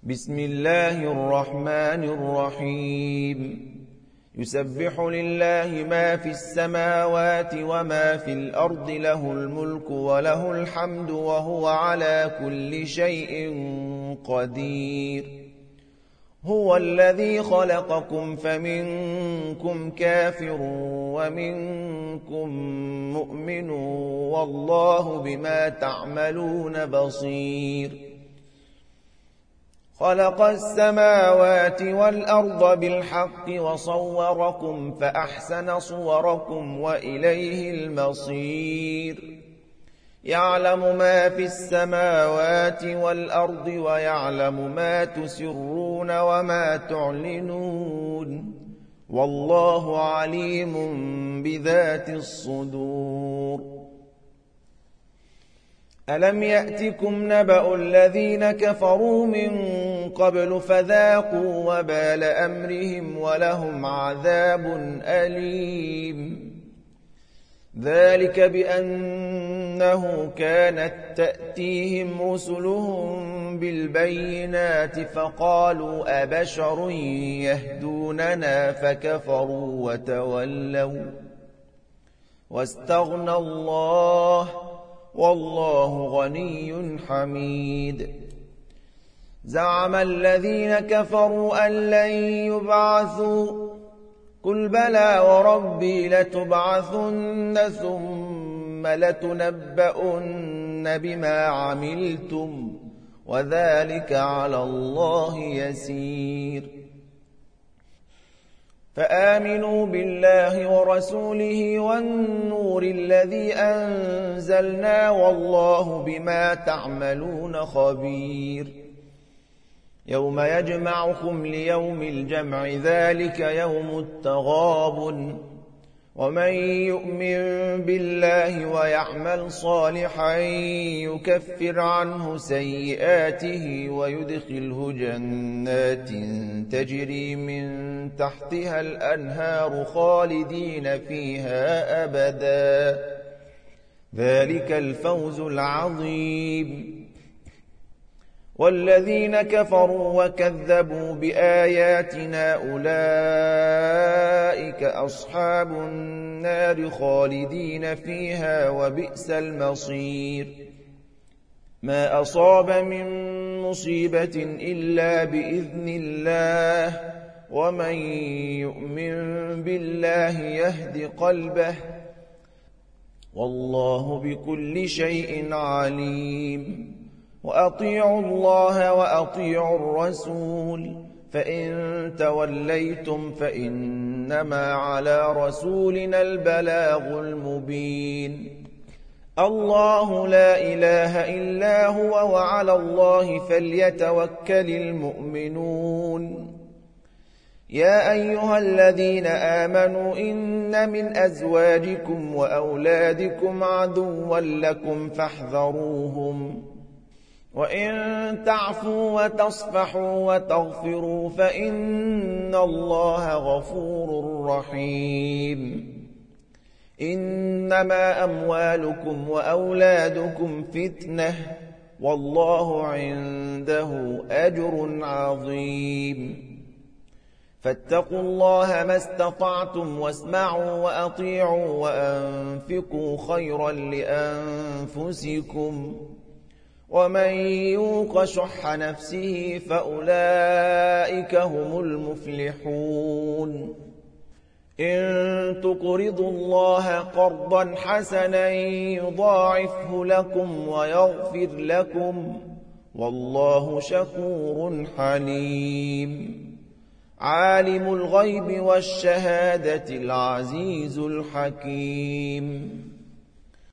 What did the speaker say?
بسم الله الرحمن الرحيم يسبح لله ما في السماوات وما في الأرض له الملك وله الحمد وهو على كل شيء قدير هو الذي خلقكم فمنكم كافر ومنكم مؤمن والله بما تعملون بصير خلق السماوات والأرض بالحق وصوركم فأحسن صوركم وإليه المصير يعلم ما في السماوات والأرض ويعلم ما تسرون وما تعلنون والله عليم بذات الصدور ألم يأتكم نبأ الذين كفروا من قبل فذاقوا وبال أمرهم ولهم عذاب أليم ذلك بأنه كانت تأتيهم رسلهم بالبينات فقالوا أبشر يهدوننا فكفروا وتولوا واستغنى الله والله غني حميد زعم الذين كفروا أن لن يبعثوا قل بلى وربي لتبعثن ثم لتنبؤن بما عملتم وذلك على الله يسير فآمنوا بالله ورسوله والنور الذي أنزلنا والله بما تعملون خبير يوم يجمعكم ليوم الجمع ذلك يوم التغابن ومن يؤمن بالله ويعمل صالحا يكفر عنه سيئاته ويدخله جنات تجري من تحتها الأنهار خالدين فيها أبدا ذلك الفوز العظيم والذين كفروا وكذبوا بآياتنا أولئك أصحاب النار خالدين فيها وبئس المصير ما أصاب من مصيبة إلا بإذن الله ومن يؤمن بالله يهد قلبه والله بكل شيء عليم وأطيعوا الله وأطيعوا الرسول فإن توليتم فإنما على رسولنا البلاغ المبين الله لا إله إلا هو وعلى الله فليتوكل المؤمنون يا أيها الذين آمنوا إن من أزواجكم وأولادكم عدوا لكم فاحذروهم وإن تعفوا وتصفحوا وتغفروا فإن الله غفور رحيم إنما أموالكم وأولادكم فتنة والله عنده أجر عظيم فاتقوا الله ما استطعتم واسمعوا وأطيعوا وأنفقوا خيرا لأنفسكم ومن يوق شح نفسه فأولئك هم المفلحون إن تقرضوا الله قرضا حسنا يضاعفه لكم ويغفر لكم والله شكور حليم عالم الغيب والشهادة العزيز الحكيم